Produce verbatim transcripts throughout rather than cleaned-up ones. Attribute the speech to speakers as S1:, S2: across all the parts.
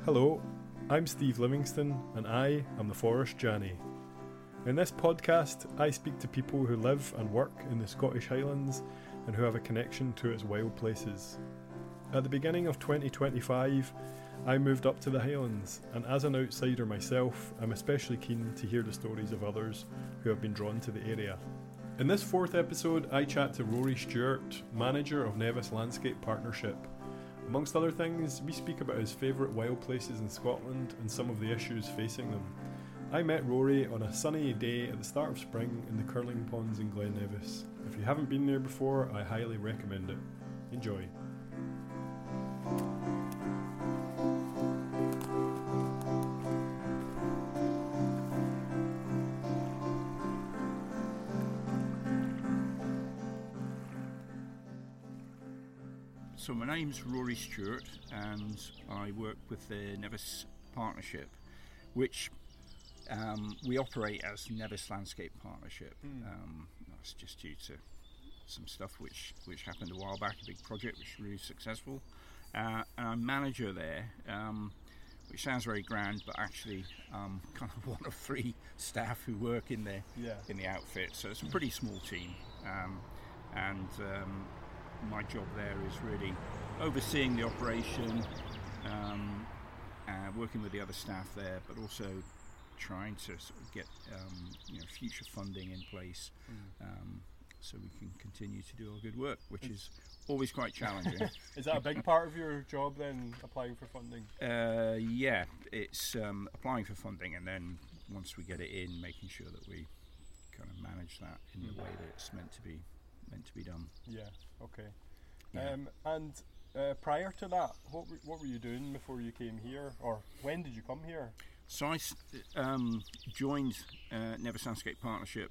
S1: Hello, I'm Steve Livingston and I am the Forest Janny. In this podcast, I speak to people who live and work in the Scottish Highlands and who have a connection to its wild places. At the beginning of twenty twenty-five, I moved up to the Highlands, and as an outsider myself, I'm especially keen to hear the stories of others who have been drawn to the area. In this fourth episode, I chat to Rory Stewart, manager of Nevis Landscape Partnership. Amongst other things, we speak about his favourite wild places in Scotland and some of the issues facing them. I met Rory on a sunny day at the start of spring in the Curling Ponds in Glen Nevis. If you haven't been there before, I highly recommend it. Enjoy.
S2: So my name's Rory Stewart and I work with the Nevis Partnership, which um, we operate as Nevis Landscape Partnership. Mm. Um, that's just due to some stuff which, which happened a while back, a big project which was really successful. Uh, and I'm manager there, um, which sounds very grand, but actually um, kind of one of three staff who work in the,
S1: yeah.
S2: in the outfit. So it's a pretty small team. Um, and um, my job there is really overseeing the operation, um, uh, working with the other staff there, but also trying to sort of get um, you know future funding in place, mm. um, so we can continue to do our good work, which is always quite challenging.
S1: Is that a big part of your job then, applying for funding?
S2: Uh, yeah, it's um, applying for funding, and then once we get it in, making sure that we kind of manage that in mm. the way that it's meant to be. meant to be done.
S1: Yeah, okay.
S2: Yeah.
S1: Um, and uh, prior to that, what were, what were you doing before you came here, or when did you come here?
S2: So I um, joined uh, Nevis Landscape Partnership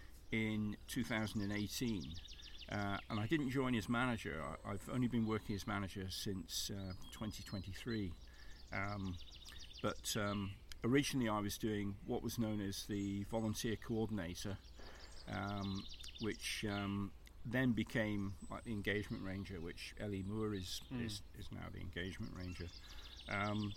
S2: in two thousand eighteen, uh, and I didn't join as manager. I, I've only been working as manager since uh, twenty twenty-three, um, but um, originally I was doing what was known as the volunteer coordinator, um, which um, then became like the engagement ranger, which Ellie Moore is, mm. is is now the engagement ranger. Um,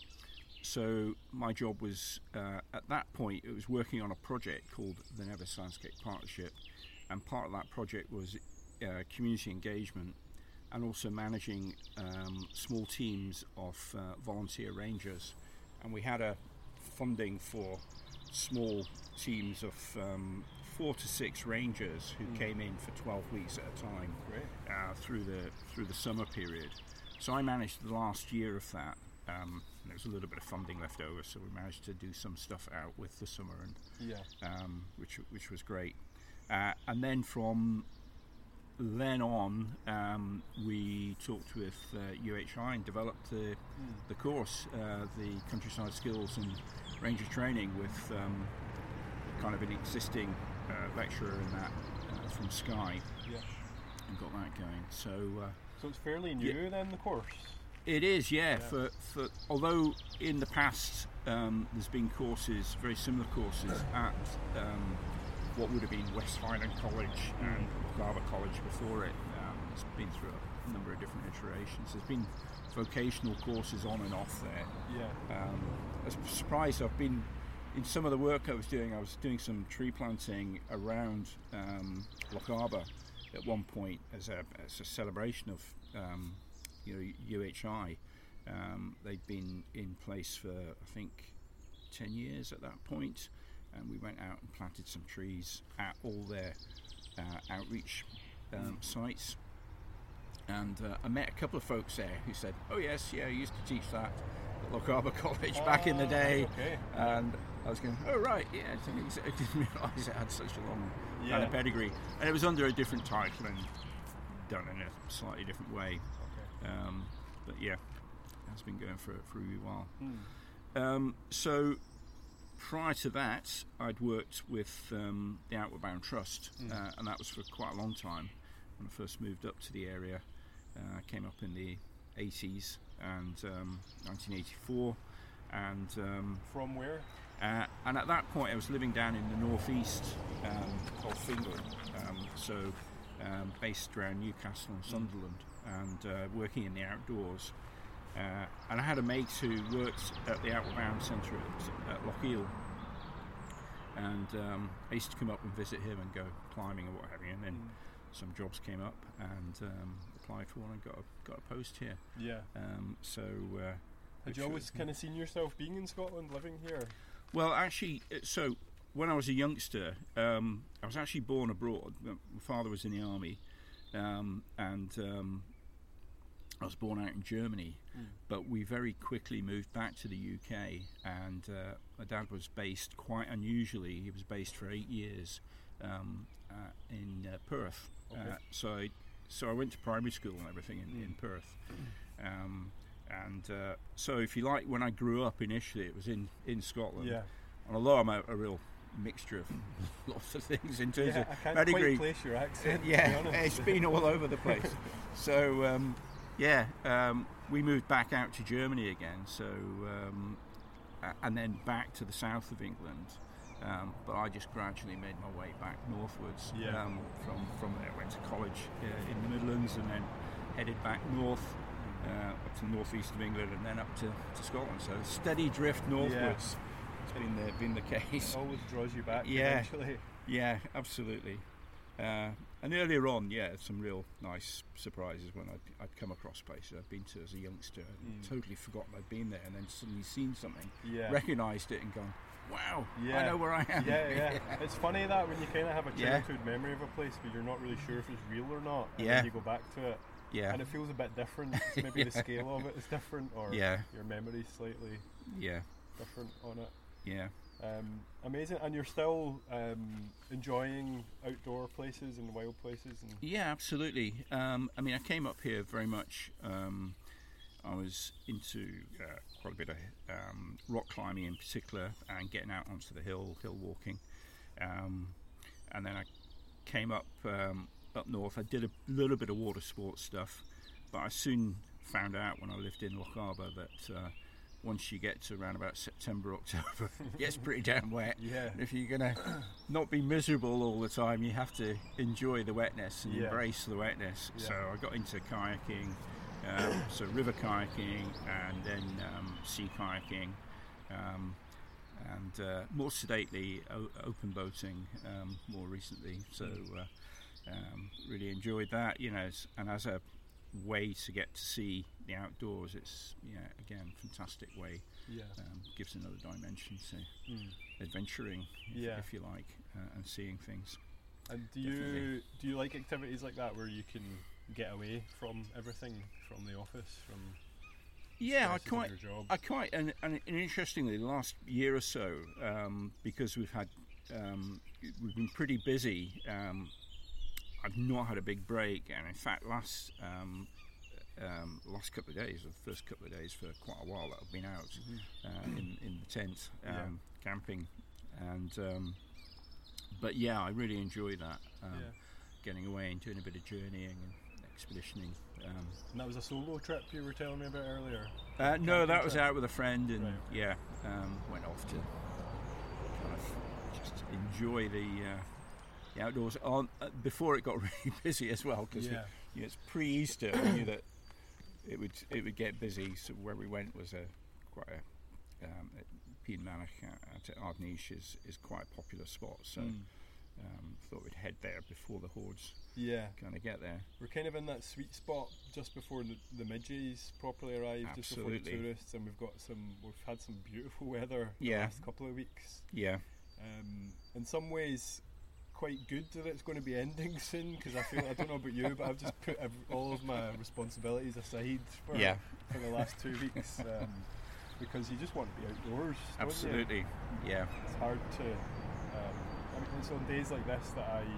S2: so my job was, uh, at that point, it was working on a project called the Nevis Landscape Partnership, and part of that project was uh, community engagement and also managing um, small teams of uh, volunteer rangers. And we had a funding for small teams of um, four to six rangers who mm. came in for twelve weeks at a time uh, through the through the summer period. So I managed the last year of that. Um, there was a little bit of funding left over, so we managed to do some stuff out with the summer, and
S1: yeah. um,
S2: which which was great. Uh, and then from then on, um, we talked with uh, U H I and developed the mm. the course, uh, the Countryside Skills and Ranger Training, with um, kind of an existing uh, lecturer in that uh, from Skye,
S1: yeah.
S2: and got that going. So, uh,
S1: so it's fairly new
S2: yeah,
S1: then, the course.
S2: It is, yeah.
S1: yeah.
S2: For for although in the past um, there's been courses, very similar courses at um, what would have been West Highland College and Lochaber College before it. Um, it's been through a number of different iterations. There's been vocational courses on and off there.
S1: Yeah.
S2: Um, I was surprised. I've been in some of the work I was doing. I was doing some tree planting around um, Lochaber at one point as a as a celebration of um, you know U H I. Um, they'd been in place for I think ten years at that point, and we went out and planted some trees at all their uh, outreach um, sites. And uh, I met a couple of folks there who said, "Oh yes, yeah, I used to teach that at Lochaber College uh, back in the day."
S1: Okay.
S2: And I was going, "Oh right, yeah." I didn't realise it had such a long
S1: yeah.
S2: kind of pedigree, and it was under a different title and done in a slightly different way.
S1: Okay.
S2: Um, but yeah, it's been going for for a wee while.
S1: Hmm.
S2: Um, so prior to that, I'd worked with um, the Outward Bound Trust, mm. uh, and that was for quite a long time. When I first moved up to the area, I uh, came up in the eighties and um, nineteen eighty-four. And um,
S1: from where?
S2: Uh, and at that point, I was living down in the northeast um, of England, um, so um, based around Newcastle and Sunderland, and uh, working in the outdoors. Uh, and I had a mate who worked at the Outward Bound Centre at, at Lochiel, and um, I used to come up and visit him and go climbing and what have you. And then mm. some jobs came up, and um, applied for one and got a, got a post here.
S1: Yeah.
S2: Um, so. Uh,
S1: Had you always kind of seen yourself being in Scotland, living here?
S2: Well, actually, so when I was a youngster, um, I was actually born abroad. My father was in the army, um, and um, I was born out in Germany. Mm. But we very quickly moved back to the U K, and uh, my dad was based, quite unusually, he was based for eight years um, uh, in uh, Perth. Okay. Uh, so, I, so I went to primary school and everything in, mm. in Perth. Um, And uh, so, if you like, when I grew up initially, it was in, in Scotland.
S1: Yeah.
S2: And although I'm a, a real mixture of lots of things in terms
S1: yeah,
S2: of
S1: I can't
S2: pedigree,
S1: quite place your accent.
S2: yeah,
S1: to be honest.
S2: it's been all over the place. So, um, yeah, um, we moved back out to Germany again. So, um, and then back to the south of England. Um, but I just gradually made my way back northwards.
S1: Yeah.
S2: Um, from from there, went to college uh, in the Midlands, and then headed back north. Uh, up to the northeast of England and then up to, to Scotland. So steady drift northwards. Yeah. It's been the been the case.
S1: It always draws you back.
S2: Yeah,
S1: eventually.
S2: Yeah, absolutely. Uh, and earlier on, yeah, some real nice surprises when I'd, I'd come across places I'd been to as a youngster and mm. totally forgotten I'd been there, and then suddenly seen something, yeah. recognised it, and gone, wow,
S1: yeah.
S2: I know where I am.
S1: Yeah, yeah. It's funny that when you kind of have a childhood yeah. memory of a place, but you're not really sure if it's real or not, and
S2: yeah.
S1: then you go back to it.
S2: Yeah.
S1: And it feels a bit different. Maybe yeah. the scale of it is different, or
S2: yeah.
S1: your memory's slightly
S2: yeah.
S1: different on it.
S2: Yeah.
S1: Um, amazing. And you're still um, enjoying outdoor places and wild places? And
S2: yeah, absolutely. Um, I mean, I came up here very much. Um, I was into uh, quite a bit of um, rock climbing in particular, and getting out onto the hill, hill walking. Um, and then I came up... Um, up north. I did a little bit of water sports stuff, but I soon found out when I lived in Lochaber that uh, once you get to around about September, October, it gets pretty damn wet.
S1: Yeah.
S2: If you're going to not be miserable all the time, you have to enjoy the wetness and yeah. embrace the wetness. Yeah. So I got into kayaking, um, so river kayaking, and then um, sea kayaking, um, and uh, more sedately o- open boating um, more recently. So uh, Um, really enjoyed that, you know, and as a way to get to see the outdoors, it's, yeah, again, fantastic way.
S1: Yeah.
S2: Um, gives another dimension to
S1: mm.
S2: adventuring, if,
S1: yeah.
S2: if you like, uh, and seeing things.
S1: And do Definitely. you do you like activities like that where you can get away from everything, from the office, from
S2: yeah, I quite,
S1: your job?
S2: I quite, and, and interestingly, the last year or so, um, because we've had, um, we've been pretty busy. Um, I've not had a big break, and in fact, last um, um, last couple of days, or the first couple of days for quite a while, that I've been out mm-hmm. uh, in in the tent, um, yeah. camping, and um, but yeah, I really enjoy that, um,
S1: yeah.
S2: getting away and doing a bit of journeying and expeditioning. Um,
S1: and that was a solo trip you were telling me about earlier?
S2: Uh, no, that was
S1: trip?
S2: out with a friend, and
S1: right.
S2: yeah, um, went off to kind of just enjoy the. Uh, The outdoors on uh, before it got really busy as well, because
S1: yeah.
S2: you know, it's pre-Easter. We knew that it would it would get busy. So where we went was a quite a um, Peanmanach at Ardnish is is quite a popular spot. So mm. um, thought we'd head there before the hordes.
S1: Yeah,
S2: kind of get there.
S1: We're kind of in that sweet spot just before the, the midges properly arrive,
S2: Absolutely.
S1: just before the tourists, and we've got some. We've had some beautiful weather
S2: yeah.
S1: the last couple of weeks.
S2: Yeah.
S1: Um, in some ways, quite good that it's going to be ending soon, because I feel, I don't know about you, but I've just put ev- all of my responsibilities aside for,
S2: yeah.
S1: for the last two weeks um, because you just want to be outdoors.
S2: Absolutely, yeah.
S1: It's hard to. Um, I mean, it's on days like this that I,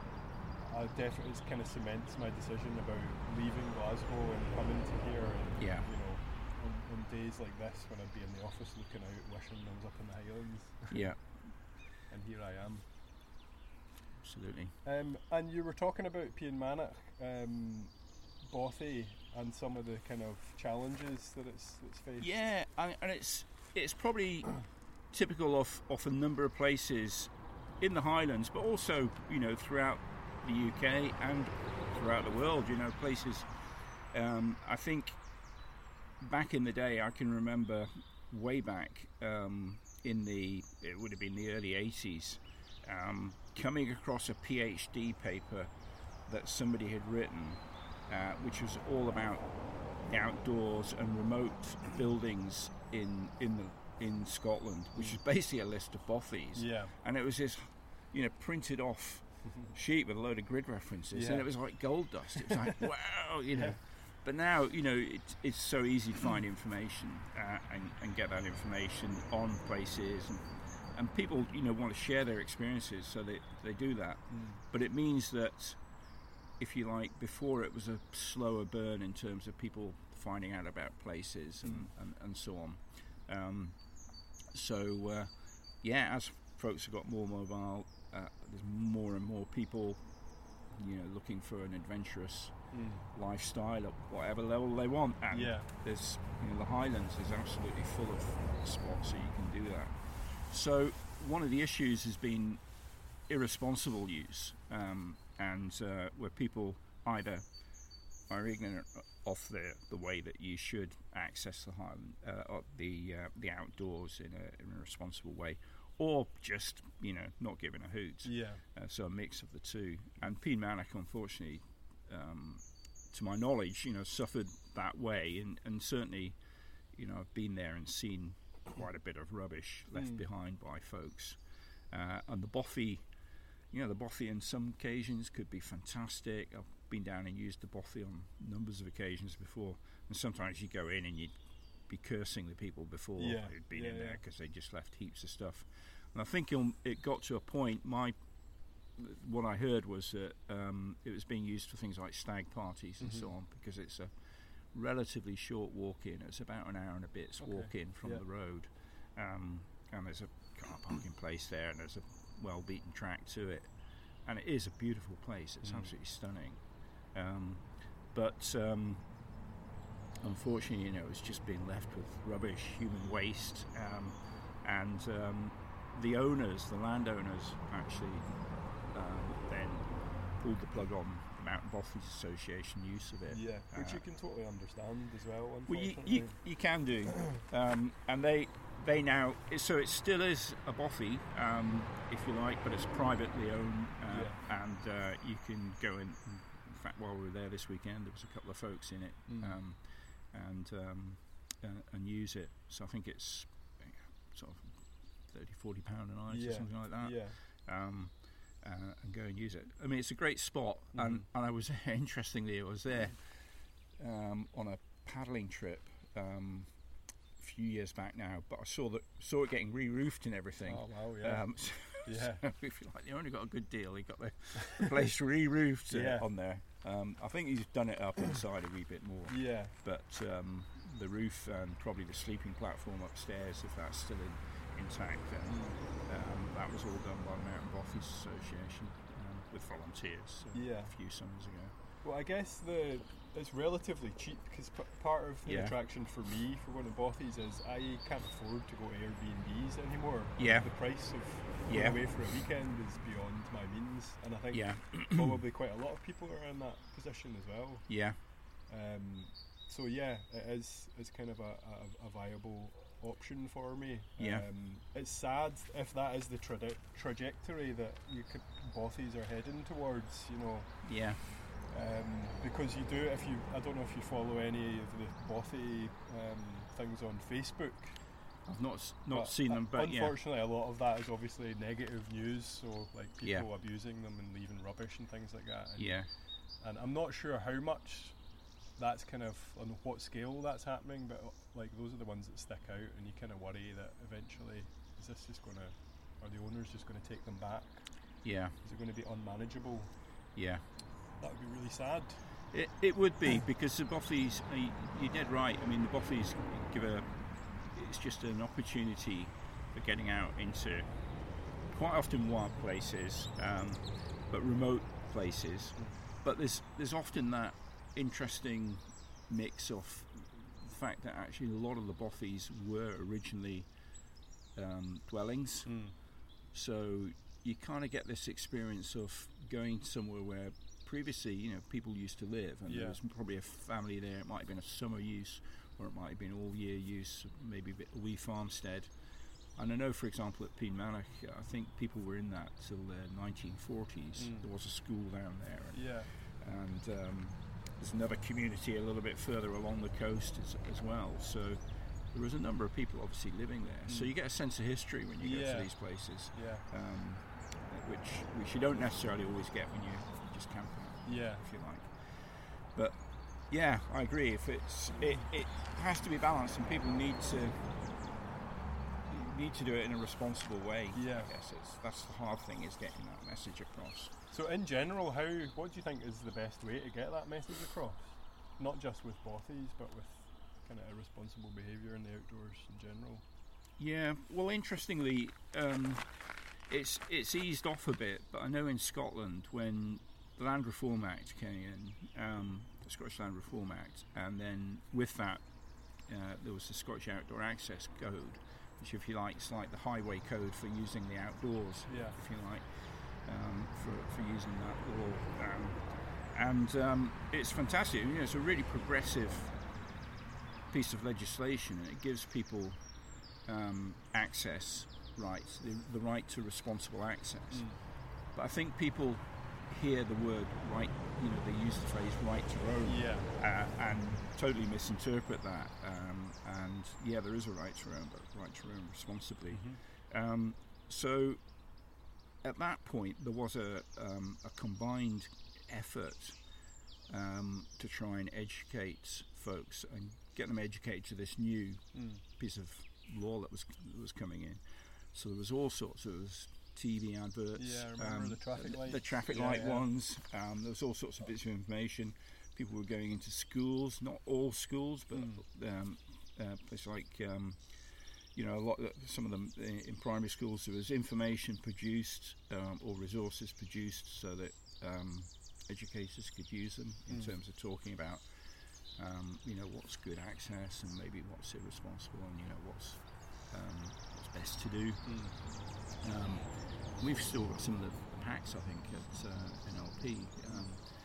S1: I definitely it kind of cements my decision about leaving Glasgow and coming to here. And,
S2: yeah.
S1: You know, on, on days like this when I'd be in the office looking out, wishing I was up in the Highlands.
S2: Yeah.
S1: And here I am.
S2: Absolutely.
S1: Um, and you were talking about Peanmanach, um, Bothy, and some of the kind of challenges that it's, it's faced.
S2: Yeah, and, and it's it's probably typical of, of a number of places in the Highlands, but also, you know, throughout the U K and throughout the world. You know, places. Um, I think back in the day, I can remember way back um, in the, it would have been the early eighties, um, coming across a PhD paper that somebody had written, uh, which was all about the outdoors and remote buildings in in the in Scotland, which is basically a list of bothies.
S1: Yeah.
S2: And it was this, you know, printed off sheet with a load of grid references,
S1: Yeah.
S2: and it was like gold dust. It was like, wow, you know.
S1: Yeah.
S2: But now, you know, it, it's so easy to find information uh, and, and get that information on places, and, and people, you know, want to share their experiences, so they, they do that.
S1: Mm.
S2: But it means that, if you like, before it was a slower burn in terms of people finding out about places and,
S1: Mm.
S2: and, and so on. Um, so, uh, yeah, as folks have got more mobile, uh, there's more and more people, you know, looking for an adventurous
S1: Mm.
S2: lifestyle at whatever level they want. And
S1: Yeah.
S2: there's, you know, the Highlands is absolutely full of spots so you can do that. So one of the issues has been irresponsible use, um, and uh, where people either are ignorant of the, the way that you should access the Highland, uh, or the uh, the outdoors in a, in a responsible way, or just, you know, not giving a hoot.
S1: Yeah.
S2: Uh, so a mix of the two. And Peanmannock, unfortunately, um, to my knowledge, you know, suffered that way, and, and certainly, you know, I've been there and seen quite a bit of rubbish left
S1: Mm.
S2: behind by folks. Uh, and the bothy, you know, the bothy in some occasions could be fantastic. I've been down and used the bothy on numbers of occasions before, and sometimes you go in and you'd be cursing the people before
S1: Yeah,
S2: who'd been
S1: yeah,
S2: in there
S1: yeah.
S2: because they just left heaps of stuff. And I think it, it got to a point, my what I heard was that um, it was being used for things like stag parties and
S1: Mhm.
S2: so on, because it's a relatively short walk in. It's about an hour and a bit's
S1: Okay,
S2: walk in from
S1: yeah.
S2: the road, um, and there's a car parking place there, and there's a well beaten track to it, and it is a beautiful place. It's
S1: Mm.
S2: absolutely stunning, um, but um, unfortunately, you know, it's just been left with rubbish, human waste, um, and um, the owners, the landowners, actually um, then pulled the plug on the Mountain Bothies Association use of it.
S1: Yeah, which
S2: Uh,
S1: you can totally understand as well.
S2: Well, you,
S1: Unfortunately.
S2: you, you can do, um, and they they now, so it still is a bothy, um, if you like, but it's privately owned, uh,
S1: Yeah.
S2: and uh, you can go in. In fact, while we were there this weekend, there was a couple of folks in it,
S1: Mm.
S2: um, and um, uh, and use it. So I think it's uh, sort of thirty, forty pound a night
S1: Yeah,
S2: or something like that.
S1: Yeah.
S2: Um, uh, and go and use it. I mean, it's a great spot,
S1: Mhm.
S2: and, and I was interestingly, I was there um, on a paddling trip um, a few years back now, but I saw that saw it getting re-roofed and everything.
S1: Oh wow, yeah.
S2: Um, so,
S1: Yeah.
S2: so if you like, you only got a good deal. You got the, the place re-roofed uh,
S1: Yeah.
S2: on there. Um, I think he's done it up inside a wee bit more,
S1: Yeah.
S2: but um, the roof and probably the sleeping platform upstairs, if that's still in, intact, then um, that was all done by the Mountain Bothies Association um, with volunteers so
S1: Yeah.
S2: a few summers ago.
S1: Well, I guess the it's relatively cheap because p- part of the
S2: Yeah.
S1: attraction for me for going to Bothies is I can't afford to go to Airbnbs anymore.
S2: Yeah.
S1: The price of
S2: Yeah.
S1: going away for a weekend is beyond my means, and I think
S2: Yeah,
S1: probably quite a lot of people are in that position as well.
S2: yeah,
S1: Um, so yeah, it is it's kind of a, a, a viable option for me.
S2: Yeah.
S1: Um, it's sad if that is the tra- trajectory that you could, Bothies are heading towards. You know.
S2: yeah.
S1: Um, because you do, if you, I don't know if you follow any of the Bothy um, things on Facebook.
S2: I've not s- not
S1: but
S2: seen
S1: uh,
S2: them, but yeah,
S1: unfortunately, a lot of that is obviously negative news. So like people
S2: Yeah.
S1: abusing them and leaving rubbish and things like that. And,
S2: yeah,
S1: and I'm not sure how much that's kind of on what scale that's happening, but uh, like those are the ones that stick out, and you kind of worry that eventually is this just going to, are the owners just going to take them back?
S2: yeah,
S1: Is it going to be unmanageable?
S2: yeah.
S1: That would be really sad.
S2: It, it would be, because the Bothies, uh, y- you're dead right. I mean, the Bothies give a, it's just an opportunity for getting out into quite often wild places, um, but remote places. But there's there's often that interesting mix of the fact that actually a lot of the Bothies were originally um, dwellings.
S1: Mm.
S2: So you kind of get this experience of going somewhere where previously, you know, people used to live, and
S1: Yeah.
S2: there was probably a family there. It might have been a summer use or it might have been all year use, maybe a bit a wee farmstead. And I know, for example, at Peanmannock, I think people were in that till the nineteen forties. Mm. There was a school down there. And,
S1: yeah.
S2: And um, there's another community a little bit further along the coast as, as well. So there was a number of people obviously living there. Mm. So you get a sense of history when you
S1: yeah.
S2: go to these places,
S1: yeah.
S2: um, which which you don't necessarily always get when you just camp out,
S1: yeah.
S2: if you like. But yeah, I agree. If it's it, it has to be balanced, and people need to need to do it in a responsible way.
S1: Yeah,
S2: I guess it's, that's the hard thing, is getting that message across.
S1: So in general, how what do you think is the best way to get that message across? Not just with bothies, but with kind of irresponsible behaviour in the outdoors in general.
S2: Yeah, well, interestingly, um, it's it's eased off a bit. But I know in Scotland, when the Land Reform Act came in, um, the Scottish Land Reform Act, and then with that, uh, there was the Scottish Outdoor Access Code, which, if you like, is like the highway code for using the outdoors,
S1: yeah.
S2: if you like, um, for, for using that law. Um, and um, it's fantastic. You know, it's a really progressive piece of legislation, and it gives people um, access rights, the, the right to responsible access. Mm. But I think people hear the word right, you know, they use the phrase right to roam,
S1: yeah.
S2: uh, and totally misinterpret that. Um, and yeah, there is a right to roam, but right to roam responsibly. Mm-hmm. Um, so at that point, there was a, um, a combined effort um, to try and educate folks and get them educated to this new mm. piece of law that was that was coming in. So there was all sorts of T V adverts,
S1: yeah, I remember um, the traffic lights,
S2: the traffic
S1: yeah,
S2: light
S1: yeah.
S2: ones. Um, there was all sorts of bits of information. People were going into schools, not all schools, but mm. um, uh, places like um, you know, a lot. Some of them in primary schools, there was information produced um, or resources produced so that um, educators could use them in mm. terms of talking about um, you know, what's good access and maybe what's irresponsible, and you know what's um, what's best to do. Mm. Um, we've still got some of the packs, I think, at uh, N L P. Um,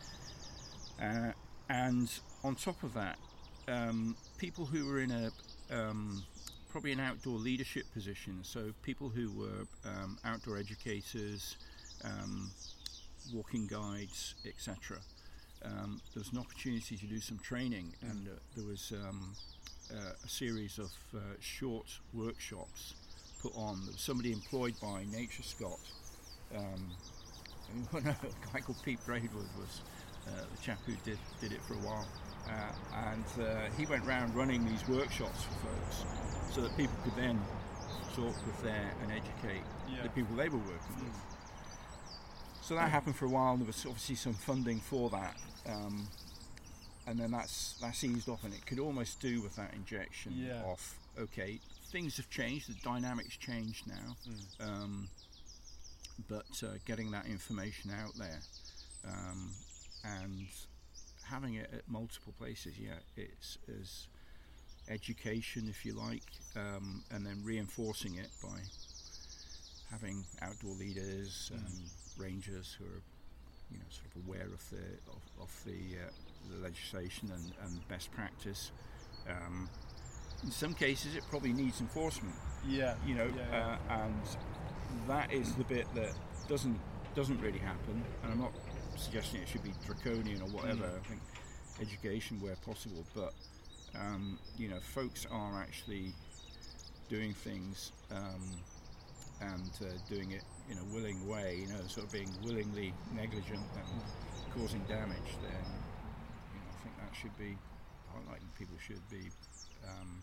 S2: uh, and on top of that, um, people who were in a um, probably an outdoor leadership position, so people who were um, outdoor educators, um, walking guides, et cetera. Um, there was an opportunity to do some training, mm. and uh, there was um, uh, a series of uh, short workshops put on. There was somebody employed by Nature Scott. Um, a guy called Pete Braidwood was uh, the chap who did, did it for a while. Uh, and uh, he went round running these workshops for folks so that people could then talk with their and educate yeah. the people they were working mm. with. So that happened for a while, and there was obviously some funding for that. Um, and then that's that's eased off, and it could almost do with that injection
S1: yeah.
S2: of, okay, things have changed, the dynamics changed now, mm. um, but uh, getting that information out there um, and having it at multiple places, yeah, it's as education, if you like, um, and then reinforcing it by having outdoor leaders and mm. rangers who are, you know, sort of aware of the of, of the, uh, the legislation and, and best practice. Um, in some cases, it probably needs enforcement.
S1: Yeah,
S2: you know,
S1: yeah, yeah.
S2: Uh, and that is the bit that doesn't doesn't really happen. And I'm not suggesting it should be draconian or whatever. Mm. I think education where possible, but um, you know, folks are actually doing things. Um, and uh, doing it in a willing way, you know, sort of being willingly negligent and causing damage, then, you know, I think that should be, I like people should be, um,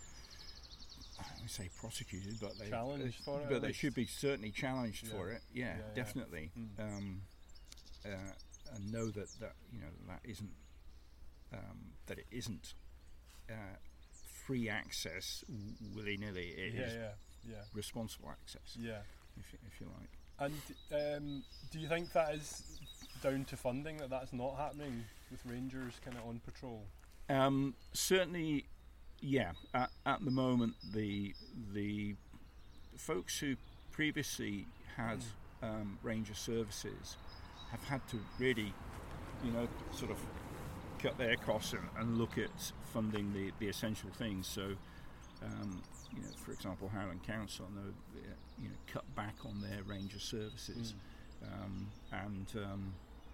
S2: I don't want to say prosecuted, but they
S1: challenged for it,
S2: but they should be certainly challenged yeah. for it. Yeah, yeah, yeah. definitely.
S1: Mm.
S2: Um, uh, and know that, that you know that isn't um, that it isn't uh, free access willy nilly. It
S1: yeah,
S2: is
S1: yeah. Yeah.
S2: responsible access,
S1: yeah,
S2: if, if you like.
S1: And um, do you think that is down to funding, that that's not happening with rangers kind of on patrol?
S2: Um, certainly, yeah. At, at the moment, the the folks who previously had mm. um, ranger services have had to really, you know, sort of cut their costs and, and look at funding the, the essential things. So, um, you know, for example, Highland Council, I know, you know, cut back on their range of services, mm. um, and um,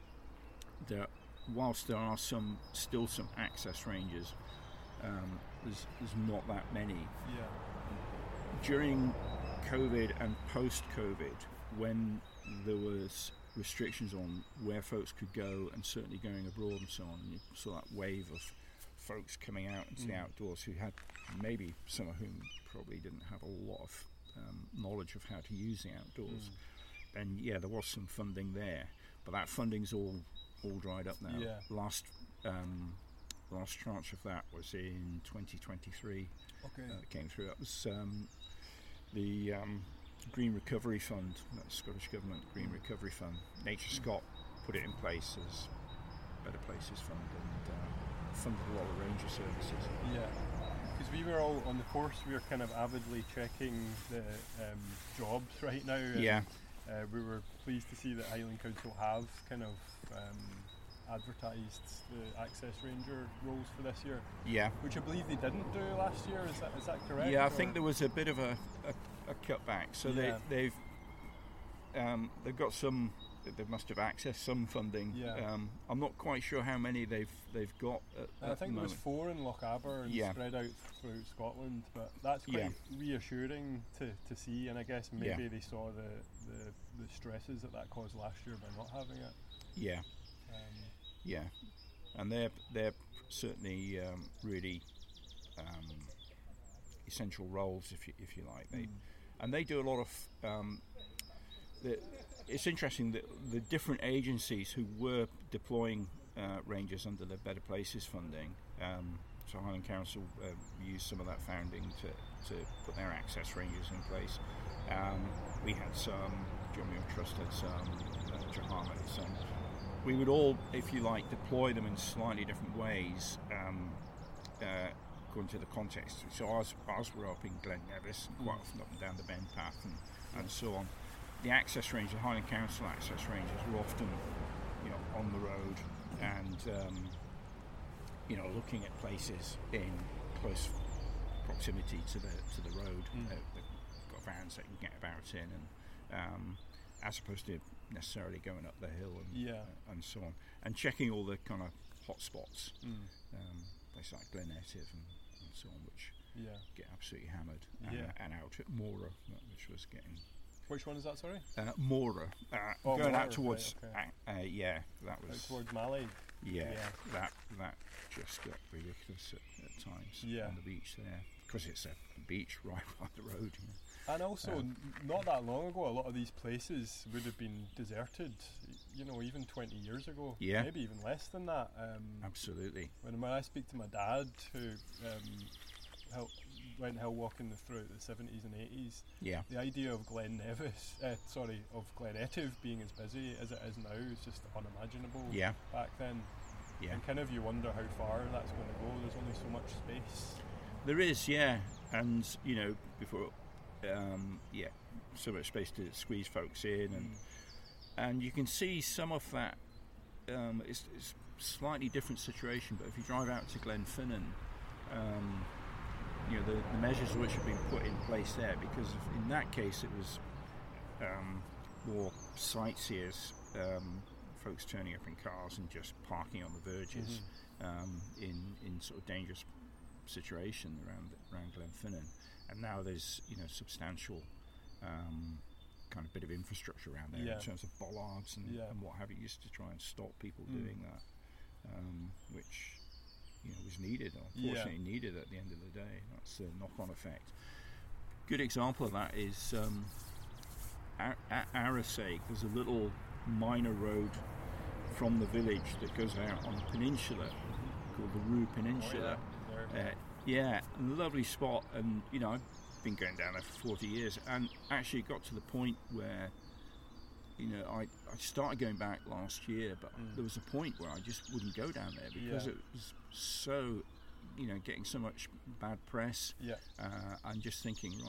S2: there, whilst there are some still some access ranges, um, there's there's not that many.
S1: Yeah.
S2: During COVID and post-COVID, when there was restrictions on where folks could go and certainly going abroad and so on, and you saw that wave of folks coming out into mm. the outdoors who had, maybe some of whom probably didn't have a lot of um, knowledge of how to use the outdoors, mm. and yeah, there was some funding there, but that funding's all all dried up now.
S1: Yeah.
S2: Last um, last tranche of that was in twenty twenty-three.
S1: Okay.
S2: Uh, it came through. That was um, the um, Green Recovery Fund, that's Scottish Government Green Recovery Fund. Nature Scott put it in place as Better Places Fund, and uh, funded a lot of ranger services.
S1: Yeah, because we were all on the course, we were kind of avidly checking the um, jobs right now. And,
S2: yeah.
S1: Uh, we were pleased to see that Highland Council have kind of um, advertised the Access Ranger roles for this year.
S2: Yeah.
S1: Which I believe they didn't do last year. Is that is that correct?
S2: Yeah, I
S1: or?
S2: think there was a bit of a, a, a cutback. So
S1: yeah.
S2: they, they've um, they've got some. They must have accessed some funding.
S1: Yeah.
S2: Um, I'm not quite sure how many they've they've got. At,
S1: I
S2: at
S1: think
S2: the
S1: there was
S2: moment.
S1: four in Lochaber and
S2: yeah.
S1: spread out throughout Scotland, but that's quite
S2: yeah.
S1: reassuring to, to see. And I guess maybe
S2: yeah.
S1: they saw the, the, the stresses that that caused last year by not having it.
S2: Yeah.
S1: Um,
S2: yeah, and they're they're certainly um, really um, essential roles, if you if you like. They mm. and they do a lot of. Um, the, it's interesting that the different agencies who were deploying uh, rangers under the Better Places funding. Um, so Highland Council uh, used some of that funding to to put their access rangers in place. Um, we had some. John Muir Trust had some. Uh, Jahama had some. We would all, if you like, deploy them in slightly different ways um, uh, according to the context. So ours, ours were up in Glen Nevis, and quite often up and down the Bend Path and, and so on. The access range, the Highland Council access ranges, were often, you know, on the road and, um, you know, looking at places in close proximity to the to the road. Mm. Uh, they've got vans that can get about in, and um, as opposed to necessarily going up the hill and
S1: yeah.
S2: uh, and so on, and checking all the kind of hot spots,
S1: mm.
S2: um, places like Glen Etive and, and so on, which
S1: yeah.
S2: get absolutely hammered,
S1: yeah.
S2: uh, and out at Mora, which was getting.
S1: Which one is that? Sorry.
S2: Uh, Mora, uh,
S1: oh,
S2: going
S1: Mora,
S2: out towards,
S1: right, okay.
S2: uh, uh, yeah, that was
S1: out towards Malay.
S2: Yeah,
S1: yeah,
S2: that that just got ridiculous at, at times
S1: yeah.
S2: on the beach there, because it's a beach right by the road. You know.
S1: And also, um, not that long ago, a lot of these places would have been deserted, you know, even twenty years ago.
S2: Yeah.
S1: Maybe even less than that. Um,
S2: Absolutely.
S1: When, when I speak to my dad, who um, hel- went hill walking throughout the seventies and eighties,
S2: yeah.
S1: the idea of Glen Nevis, uh, sorry, of Glen Etive being as busy as it is now is just unimaginable
S2: yeah.
S1: back then.
S2: Yeah.
S1: And kind of you wonder how far that's going to go. There's only so much space.
S2: There is, yeah. And, you know, before... Um, yeah, so much space to squeeze folks in, and mm. and you can see some of that. Um, it's, it's a slightly different situation, but if you drive out to Glenfinnan, um, you know the, the measures which have been put in place there, because in that case it was um, more sightseers, um, folks turning up in cars and just parking on the verges mm-hmm. um, in in sort of dangerous situation around around Glenfinnan. And now there's, you know, substantial um, kind of bit of infrastructure around there
S1: yeah.
S2: in terms of bollards and,
S1: yeah.
S2: and what have you, used to try and stop people mm. doing that, um, which, you know, was needed, unfortunately yeah. needed at the end of the day. That's a knock-on effect. Good example of that is um, at, at Arisaig, there's a little minor road from the village that goes out on a peninsula mm-hmm. called the Rue Peninsula.
S1: Oh, yeah.
S2: Uh, yeah, a lovely spot, and you know I've been going down there for forty years, and actually it got to the point where you know I, I started going back last year, but mm. there was a point where I just wouldn't go down there because
S1: yeah.
S2: it was so, you know, getting so much bad press.
S1: Yeah.
S2: Uh, I'm just thinking, right,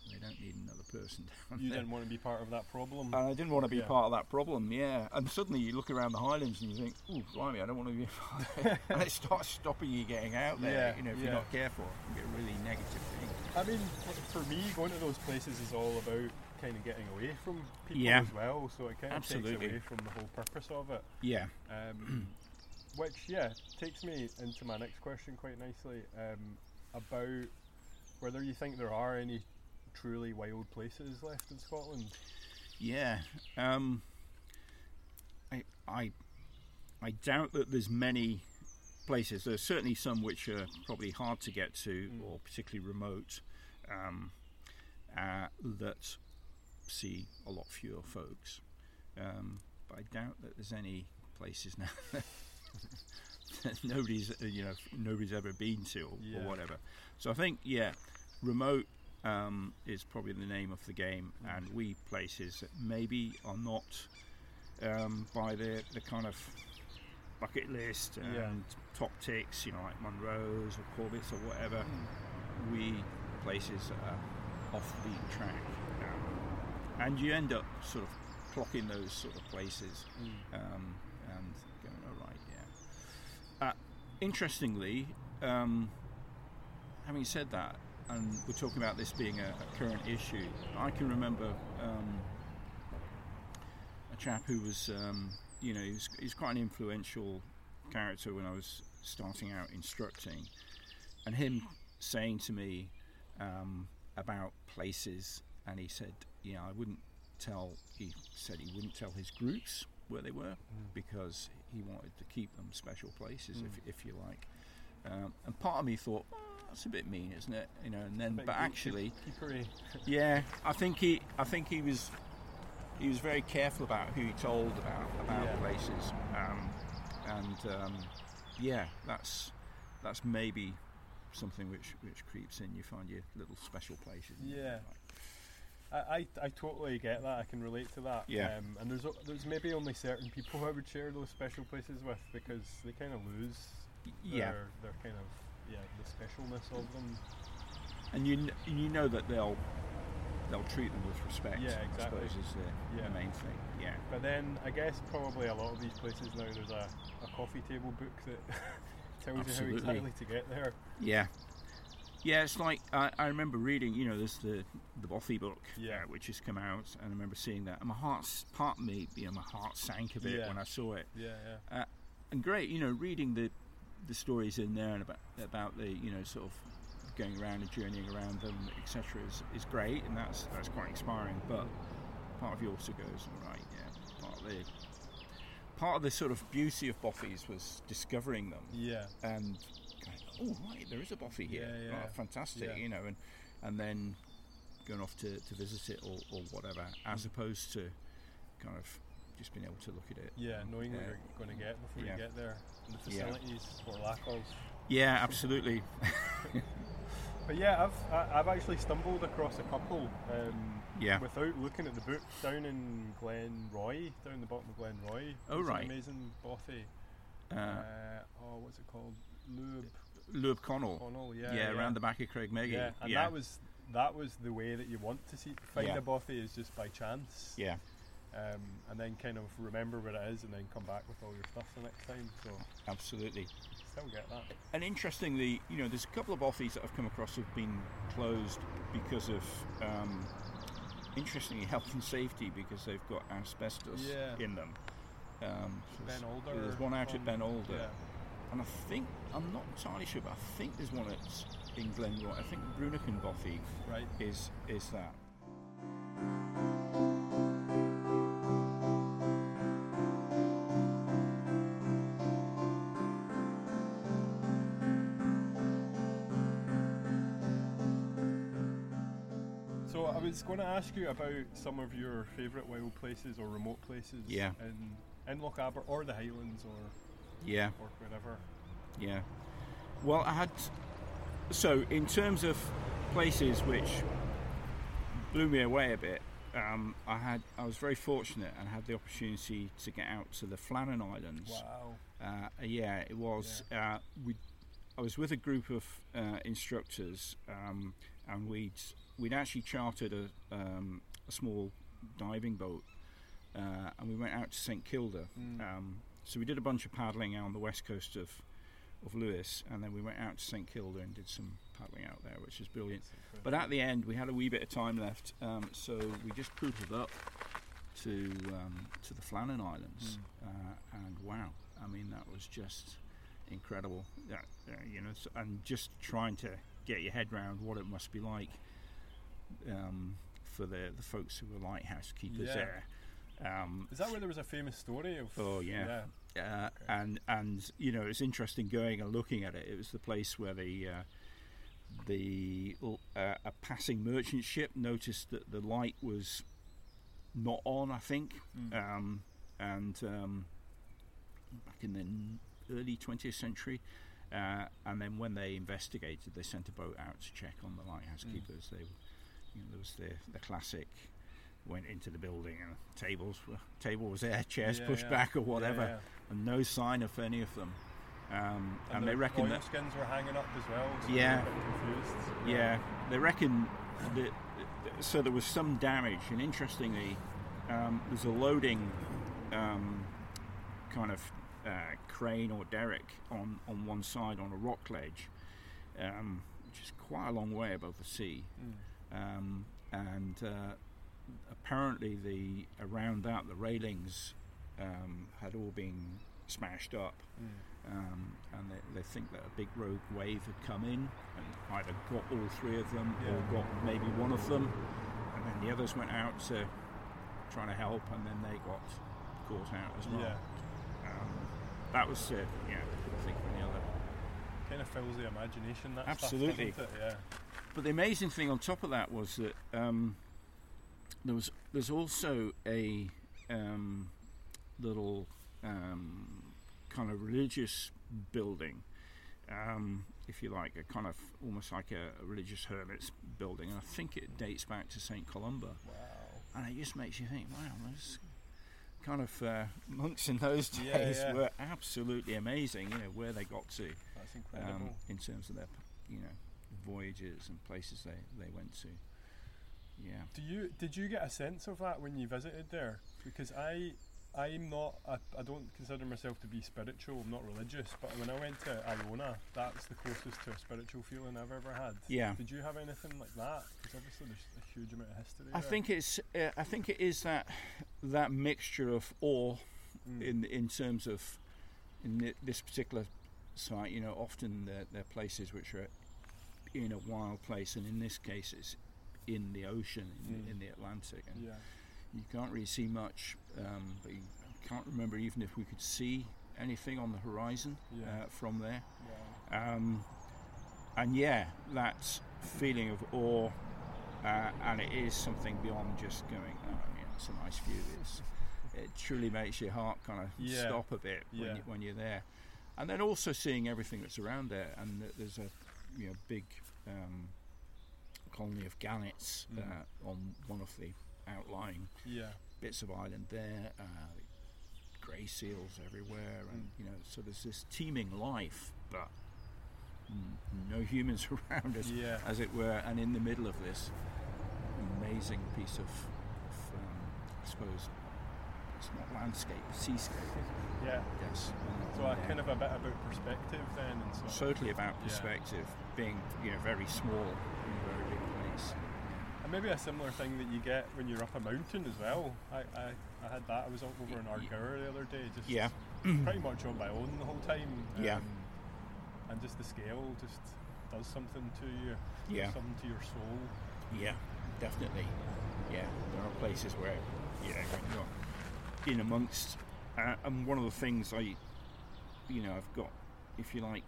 S2: they don't need another person down
S1: You
S2: there.
S1: didn't want to be part of that problem.
S2: And I didn't want to be
S1: Yeah.
S2: part of that problem, yeah. And suddenly you look around the Highlands and you think, ooh, blimey, I don't want to be part of it. And it starts stopping you getting out there,
S1: Yeah,
S2: you know, if
S1: yeah.
S2: you're not careful. It can be a really negative thing.
S1: I mean, for me, going to those places is all about kind of getting away from people
S2: Yeah.
S1: as well, so it kind of takes
S2: Absolutely.
S1: away from the whole purpose of it.
S2: Yeah.
S1: Um, which, yeah, takes me into my next question quite nicely, um, about whether you think there are any truly wild places left in Scotland.
S2: Yeah. Um, I, I, I doubt that there's many places. There's certainly some which are probably hard to get to
S1: Mm.
S2: or particularly remote, um, uh, that see a lot fewer folks. Um, but I doubt that there's any places now that nobody's, uh, you know, nobody's ever been to or,
S1: Yeah.
S2: or whatever. So I think, yeah, remote um, is probably the name of the game,
S1: Mm.
S2: and wee places that maybe are not um, by the the kind of bucket list and
S1: Yeah.
S2: top ticks, you know, like Munros or Corbett's or whatever. Wee places that are off the beaten track, um, and you end up sort of clocking those sort of places
S1: Mm.
S2: um, and going, all right, yeah. Uh, interestingly, um, having said that, and we're talking about this being a, a current issue, I can remember um, a chap who was, um, you know, he's he's quite an influential character when I was starting out instructing, and him saying to me um, about places, and he said, yeah, I wouldn't tell, he said he wouldn't tell his groups where they were,
S1: Mm.
S2: because he wanted to keep them special places,
S1: Mm.
S2: if if you like. Um, and part of me thought, oh, that's a bit mean, isn't it? You know, and then,
S1: Bit
S2: but
S1: geek-
S2: actually,
S1: geekery.
S2: yeah, I think he, I think he was, he was very careful about who he told about about
S1: Yeah.
S2: places, um, and um, yeah, that's that's maybe something which which creeps in. You find your little special places.
S1: Yeah. I, I, I totally get that. I can relate to that.
S2: Yeah.
S1: Um, and there's o- there's maybe only certain people I would share those special places with, because they kind of lose
S2: Yeah,
S1: their, their kind of yeah the specialness of them.
S2: and you kn- you know that they'll they'll treat them with respect.
S1: Yeah,
S2: I
S1: exactly.
S2: suppose is the,
S1: Yeah.
S2: the main thing. Yeah.
S1: But then I guess probably a lot of these places now there's a, a coffee table book that tells
S2: Absolutely.
S1: you how exactly to get there.
S2: Yeah, yeah. It's like I, I remember reading. You know, there's the the Bothy book,
S1: Yeah.
S2: uh, which has come out, and I remember seeing that, and my heart, s- part of me, you know, my heart sank a bit
S1: Yeah.
S2: when I saw it.
S1: Yeah, yeah.
S2: And great, you know, reading the the stories in there and about about the, you know, sort of going around and journeying around them, et cetera, is, is great, and that's that's quite inspiring. But part of you also goes, all right, yeah. Part of the part of the sort of beauty of Bothy's was discovering them
S1: Yeah.
S2: and going, oh right, there is a Bothy here.
S1: Yeah, yeah.
S2: Oh, fantastic,
S1: Yeah.
S2: you know, and and then going off to, to visit it or, or whatever, as opposed to kind of just being able to look at it.
S1: Yeah, knowing what
S2: Yeah.
S1: you're going to get before
S2: Yeah.
S1: you get there, and the
S2: Yeah.
S1: facilities or lack of.
S2: Yeah, absolutely.
S1: But yeah, I've I- I've actually stumbled across a couple um,
S2: Yeah.
S1: without looking at the book down in Glen Roy, down the bottom of Glen Roy.
S2: Oh,
S1: There's an
S2: right.
S1: amazing bothy.
S2: Uh,
S1: Uh, oh, what's it called? Lube
S2: Lube Connell.
S1: Connell. Yeah,
S2: Yeah,
S1: yeah,
S2: around the back of Craig Meggy.
S1: Yeah, and
S2: yeah.
S1: that was that was the way that you want to see find
S2: Yeah.
S1: a bothy, is just by chance.
S2: yeah,
S1: Um, and then kind of remember where it is, and then come back with all your stuff the next time. So
S2: absolutely.
S1: still get that.
S2: And interestingly, you know, there's a couple of Bothies that I've come across who've been closed because of, um, interestingly, health and safety, because they've got asbestos
S1: Yeah.
S2: in them. Um, so
S1: Ben
S2: there's-
S1: Alder.
S2: There's one out at
S1: from-
S2: Ben Alder,
S1: Yeah.
S2: and I think I'm not entirely sure, but I think there's one at in Glenroy. I think Brunican Bothy
S1: Right.
S2: is is that.
S1: So I was going to ask you about some of your favourite wild places or remote places
S2: Yeah.
S1: in in Lochaber or the Highlands or
S2: Yeah.
S1: or wherever.
S2: Yeah. Well, I had. So, in terms of places which blew me away a bit, um, I had. I was very fortunate and had the opportunity to get out to the Flannan Islands.
S1: Wow.
S2: Uh, yeah, it was. Uh, we. I was with a group of uh, instructors, um, and we'd we'd actually chartered a, um, a small diving boat, uh, and we went out to St Kilda.
S1: Mm.
S2: Um, so we did a bunch of paddling out on the west coast of of Lewis, and then we went out to St Kilda and did some paddling out there, which was brilliant. But at the end, we had a wee bit of time left, um, so we just poodled up to um, to the Flannan Islands, mm. uh, and wow, I mean that was just incredible. Uh, uh, you know, so, and just trying to get your head around what it must be like um, for the the folks who were lighthouse keepers
S1: yeah.
S2: there. Um,
S1: Is that where there was a famous story of?
S2: Oh yeah.
S1: yeah.
S2: Uh,
S1: okay.
S2: and and you know it's interesting going and looking at it. It was the place where the uh, the uh, a passing merchant ship noticed that the light was not on, I think,
S1: mm.
S2: um, and um, back in the early twentieth century. Uh, and then when they investigated, they sent a boat out to check on the lighthouse mm. keepers. They, you know, there was the the classic. Went into the building and tables were table was there, chairs
S1: yeah,
S2: pushed
S1: yeah.
S2: back or whatever,
S1: yeah, yeah.
S2: and no sign of any of them. Um,
S1: and
S2: and
S1: the
S2: they reckon that
S1: skins were hanging up as well. So
S2: yeah,
S1: they were a bit confused.
S2: yeah, they reckon that. So there was some damage, and interestingly, um, there's a loading um, kind of uh, crane or derrick on on one side on a rock ledge, um, which is quite a long way above the sea,
S1: mm.
S2: um, and. Uh, Apparently, the around that the railings um, had all been smashed up,
S1: mm.
S2: um, and they, they think that a big rogue wave had come in and either got all three of them
S1: yeah.
S2: or got maybe one of them, and then the others went out to trying to help, and then they got caught out as well.
S1: Yeah.
S2: Um, that was, uh, yeah, I couldn't think of any other.
S1: Kind of fills the imagination. That
S2: Absolutely.
S1: Stuff, doesn't it? Yeah.
S2: But the amazing thing on top of that was that. Um, There was there's also a um, little um, kind of religious building, um, if you like, a kind of almost like a, a religious hermit's building, and I think it dates back to Saint Columba.
S1: Wow!
S2: And it just makes you think, wow, those kind of uh, monks in those days
S1: yeah, yeah.
S2: were absolutely amazing. You know where they got to.
S1: That's incredible.
S2: Um, in terms of their, you know, voyages and places they, they went to. Yeah.
S1: Do you did you get a sense of that when you visited there? Because I I'm not I, I don't consider myself to be spiritual. I'm not religious, but when I went to Iona, that's the closest to a spiritual feeling I've ever had.
S2: Yeah.
S1: Did you have anything like that? Because obviously there's a huge amount of history.
S2: I
S1: there.
S2: think it's uh, I think it is that that mixture of awe
S1: mm.
S2: in in terms of in th- this particular site. You know, often they're, they're places which are in a wild place, and in this case, it's in the ocean, in,
S1: mm.
S2: in the Atlantic, and
S1: yeah.
S2: you can't really see much. Um, but you can't remember even if we could see anything on the horizon
S1: yeah.
S2: uh, from there.
S1: Yeah.
S2: Um, and yeah, that feeling of awe, uh, and it is something beyond just going, oh, yeah, it's a nice view. It's, it truly makes your heart kind of
S1: yeah.
S2: stop a bit when,
S1: yeah.
S2: you, when you're there. And then also seeing everything that's around there, and there's a you know big um, colony of gannets
S1: mm.
S2: uh, on one of the outlying
S1: yeah.
S2: bits of island there. Uh, grey seals everywhere, and
S1: mm.
S2: you know, so there's this teeming life, but n- no humans around us,
S1: yeah.
S2: as it were, and in the middle of this amazing piece of, of um, I suppose it's not landscape, seascape.
S1: Yeah.
S2: Yes.
S1: So a kind of a bit about perspective then, and so.
S2: Totally about perspective, yeah. being you know very small in a very big place.
S1: And maybe a similar thing that you get when you're up a mountain as well. I, I, I had that. I was over in Ardgour the other day, just
S2: yeah.
S1: pretty much on my own the whole time. Um,
S2: yeah.
S1: And just the scale just does something to you.
S2: Yeah.
S1: Something to your soul.
S2: Yeah, definitely. Yeah, there are places where yeah, when you're in amongst, uh, and one of the things I, you know, I've got, if you like,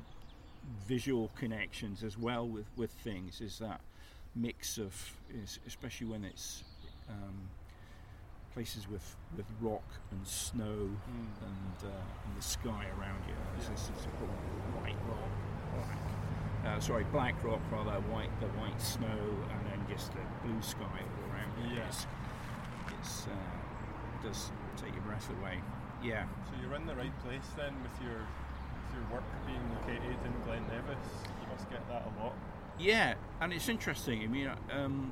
S2: visual connections as well with, with things is that mix of, is, especially when it's um, places with, with rock and snow
S1: mm.
S2: and uh, and the sky around you. There's
S1: yeah.
S2: this sort of white rock, black, uh, sorry, black rock rather, white the white snow, and then just the blue sky all around you.
S1: Yeah.
S2: It's, it's uh, it does take your breath away. Yeah.
S1: So you're in the right place then with your with your work being located in Glen Nevis. You must get that a lot.
S2: Yeah, and it's interesting. I mean, um,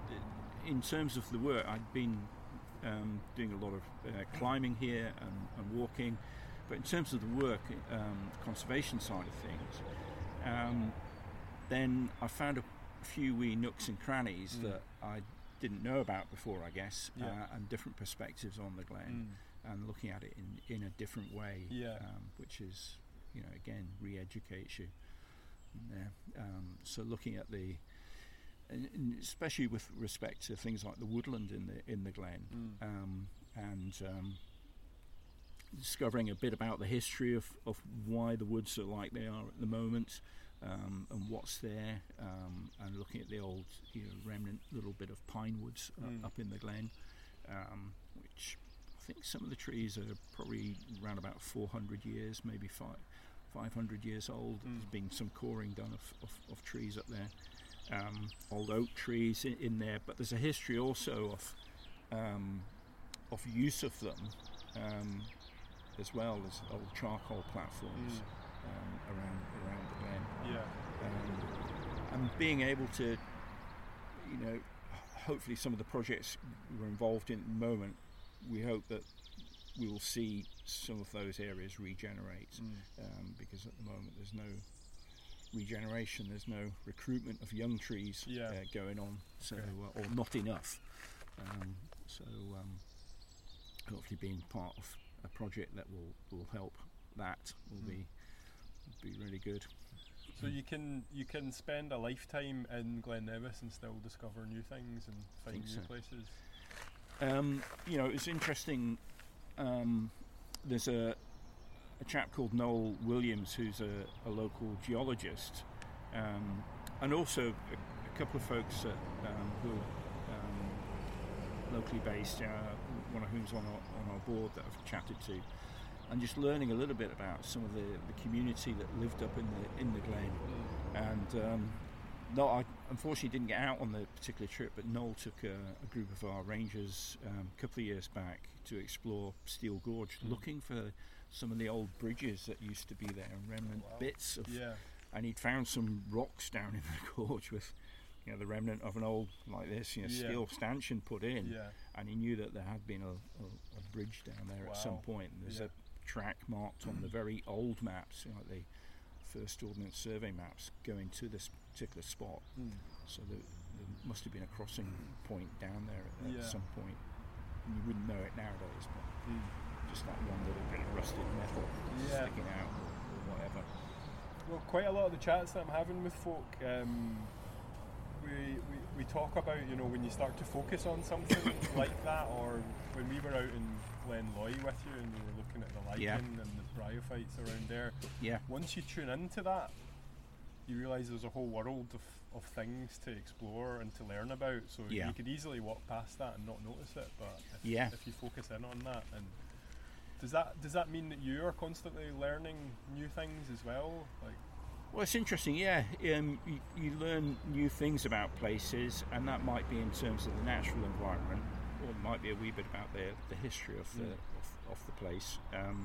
S2: in terms of the work, I'd been um, doing a lot of uh, climbing here and, and walking, but in terms of the work, um, conservation side of things, um, then I found a few wee nooks and crannies mm. that I didn't know about before, I guess, yeah. uh, and different perspectives on the Glen, mm. and looking at it in, in a different way,
S1: yeah.
S2: um, which is, you know, again, re-educates you. Yeah. Um, so looking at the, and especially with respect to things like the woodland in the in the Glen, mm. um, and um, discovering a bit about the history of, of why the woods are like they are at the moment, um, and what's there, um, and looking at the old, you know, remnant little bit of pine woods mm. uh, up in the Glen, um, which I think some of the trees are probably around about four hundred years, maybe five. five hundred years old. Mm. There's been some coring done of, of, of trees up there, um, old oak trees in, in there, but there's a history also of um, of use of them um, as well as old charcoal platforms mm. um, around around the Glen.
S1: Yeah.
S2: Um, and being able to, you know, hopefully some of the projects we're involved in at the moment, we hope that we will see some of those areas regenerate, mm. um, because at the moment there's no regeneration, there's no recruitment of young trees
S1: yeah.
S2: uh, going on, so
S1: okay.
S2: uh, or not enough. Um, so um, hopefully being part of a project that will, will help that will mm. be be really good.
S1: So you can you can spend a lifetime in Glen Nevis and still discover new things and find new
S2: so.
S1: places.
S2: Um, you know, it's interesting. Um, there's a, a chap called Noel Williams who's a, a local geologist, um, and also a, a couple of folks that, um, who are um, locally based, uh, one of whom's on our, on our board that I've chatted to, and just learning a little bit about some of the, the community that lived up in the in the Glen. And um, no, I unfortunately didn't get out on the particular trip, but Noel took a, a group of our rangers um, a couple of years back to explore Steel Gorge, mm. looking for some of the old bridges that used to be there and remnant
S1: wow.
S2: bits of.
S1: Yeah.
S2: And he'd found some rocks down in the gorge with, you know, the remnant of an old like this, you know,
S1: yeah.
S2: steel stanchion put in.
S1: Yeah.
S2: And he knew that there had been a, a, a bridge down there
S1: wow.
S2: at some point. And there's
S1: yeah.
S2: a track marked on the very old maps, you know, like the First Ordnance Survey maps, going to this particular spot.
S1: Mm.
S2: So there, there must have been a crossing point down there at,
S1: yeah.
S2: at some point. And you wouldn't know it nowadays, but
S1: mm.
S2: just that one little bit of rusted metal
S1: yeah.
S2: sticking out or whatever.
S1: Well, quite a lot of the chats that I'm having with folk, um, we, we we talk about, you know, when you start to focus on something like that, or when we were out in Glenloy with you and we were looking at the lichen
S2: yeah.
S1: and the bryophytes around there.
S2: Yeah.
S1: Once you tune into that, you realise there's a whole world of, of things to explore and to learn about. So
S2: yeah.
S1: you could easily walk past that and not notice it, but if,
S2: yeah.
S1: if you focus in on that, and does that does that mean that you are constantly learning new things as well? Like,
S2: well, it's interesting, yeah. Um, you, you learn new things about places, and that might be in terms of the natural environment, or it might be a wee bit about the the history of the
S1: mm.
S2: of, of the place. Um,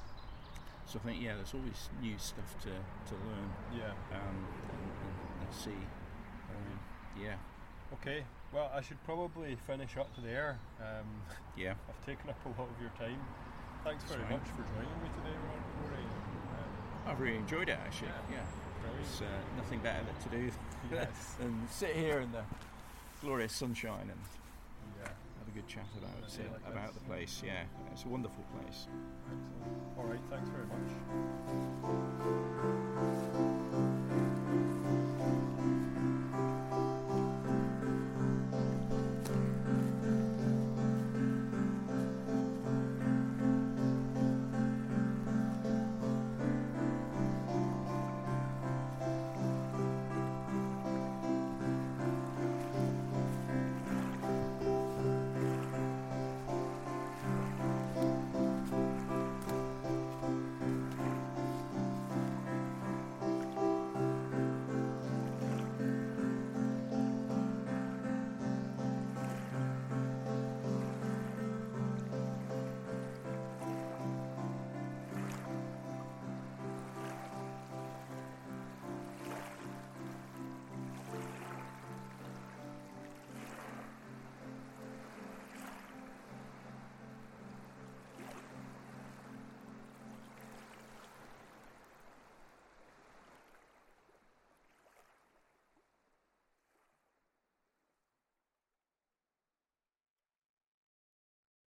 S2: so I think, yeah, there's always new stuff to, to learn.
S1: Yeah.
S2: Um, and, and, and see. Um, yeah.
S1: Okay. Well, I should probably finish up there. Um,
S2: yeah.
S1: I've taken up a lot of your time. Thanks very
S2: Sorry.
S1: much for joining me today, Rory. Um,
S2: I've really enjoyed it, actually. Yeah.
S1: yeah.
S2: There's uh, nothing better to do
S1: yes.
S2: than sit here in the glorious sunshine and
S1: yeah.
S2: have a good chat about
S1: yeah,
S2: uh,
S1: like
S2: about
S1: this.
S2: the place. Yeah, it's a wonderful place.
S1: Excellent. All right. Thanks very much.